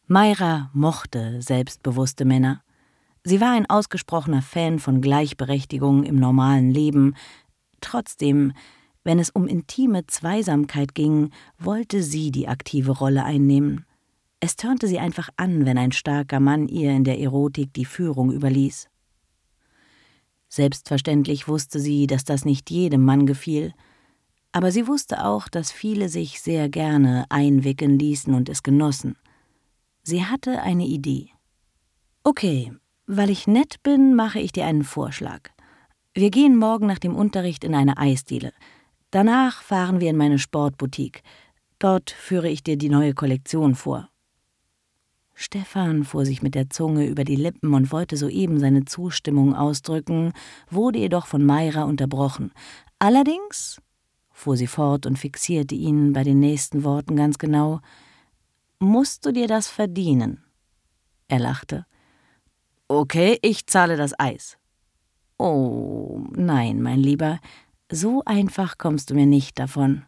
Mayra mochte selbstbewusste Männer. Sie war ein ausgesprochener Fan von Gleichberechtigung im normalen Leben. Trotzdem, wenn es um intime Zweisamkeit ging, wollte sie die aktive Rolle einnehmen. Es törnte sie einfach an, wenn ein starker Mann ihr in der Erotik die Führung überließ. Selbstverständlich wusste sie, dass das nicht jedem Mann gefiel. Aber sie wusste auch, dass viele sich sehr gerne einwickeln ließen und es genossen. Sie hatte eine Idee. »Okay, weil ich nett bin, mache ich dir einen Vorschlag. Wir gehen morgen nach dem Unterricht in eine Eisdiele. Danach fahren wir in meine Sportboutique. Dort führe ich dir die neue Kollektion vor.« Stefan fuhr sich mit der Zunge über die Lippen und wollte soeben seine Zustimmung ausdrücken, wurde jedoch von Mayra unterbrochen. »Allerdings«, fuhr sie fort und fixierte ihn bei den nächsten Worten ganz genau, »musst du dir das verdienen.« Er lachte. »Okay, ich zahle das Eis.« »Oh, nein, mein Lieber, so einfach kommst du mir nicht davon.«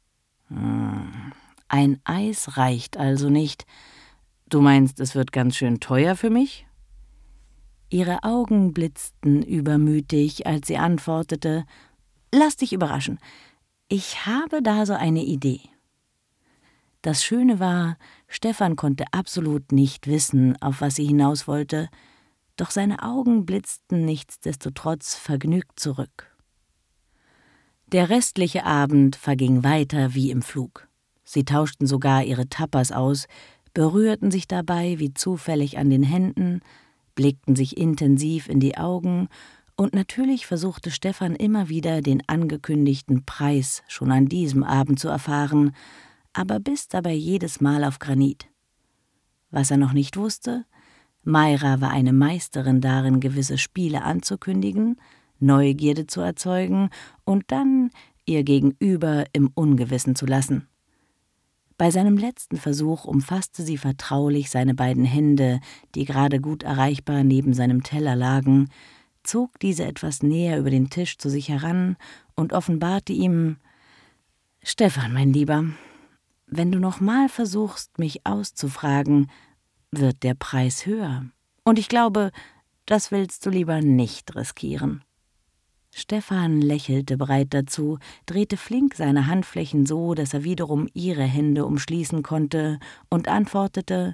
»Ein Eis reicht also nicht. Du meinst, es wird ganz schön teuer für mich?« Ihre Augen blitzten übermütig, als sie antwortete, »Lass dich überraschen. Ich habe da so eine Idee.« Das Schöne war, Stefan konnte absolut nicht wissen, auf was sie hinaus wollte, doch seine Augen blitzten nichtsdestotrotz vergnügt zurück. Der restliche Abend verging weiter wie im Flug. Sie tauschten sogar ihre Tapas aus, berührten sich dabei wie zufällig an den Händen, blickten sich intensiv in die Augen, und natürlich versuchte Stefan immer wieder den angekündigten Preis schon an diesem Abend zu erfahren, aber biss dabei jedes Mal auf Granit. Was er noch nicht wusste: Mayra war eine Meisterin darin, gewisse Spiele anzukündigen, Neugierde zu erzeugen und dann ihr Gegenüber im Ungewissen zu lassen. Bei seinem letzten Versuch umfasste sie vertraulich seine beiden Hände, die gerade gut erreichbar neben seinem Teller lagen, zog diese etwas näher über den Tisch zu sich heran und offenbarte ihm: »Stefan, mein Lieber, wenn du nochmal versuchst, mich auszufragen, wird der Preis höher. Und ich glaube, das willst du lieber nicht riskieren.« Stefan lächelte breit dazu, drehte flink seine Handflächen so, dass er wiederum ihre Hände umschließen konnte, und antwortete: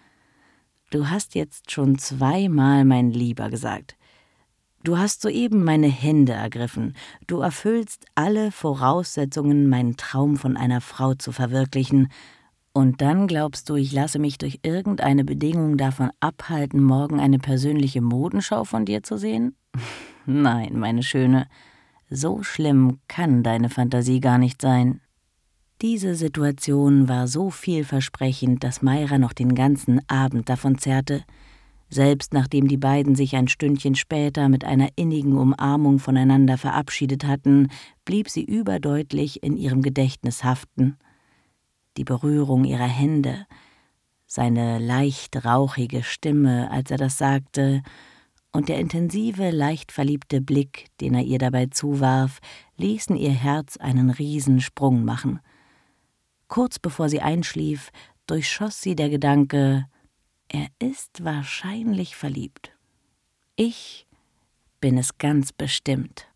»Du hast jetzt schon 2-mal mein Lieber gesagt. Du hast soeben meine Hände ergriffen. Du erfüllst alle Voraussetzungen, meinen Traum von einer Frau zu verwirklichen. Und dann glaubst du, ich lasse mich durch irgendeine Bedingung davon abhalten, morgen eine persönliche Modenschau von dir zu sehen? Nein, meine Schöne, so schlimm kann deine Fantasie gar nicht sein.« Diese Situation war so vielversprechend, dass Mayra noch den ganzen Abend davon zerrte. Selbst nachdem die beiden sich ein Stündchen später mit einer innigen Umarmung voneinander verabschiedet hatten, blieb sie überdeutlich in ihrem Gedächtnis haften. Die Berührung ihrer Hände, seine leicht rauchige Stimme, als er das sagte, und der intensive, leicht verliebte Blick, den er ihr dabei zuwarf, ließen ihr Herz einen Riesensprung machen. Kurz bevor sie einschlief, durchschoss sie der Gedanke: Er ist wahrscheinlich verliebt. Ich bin es ganz bestimmt.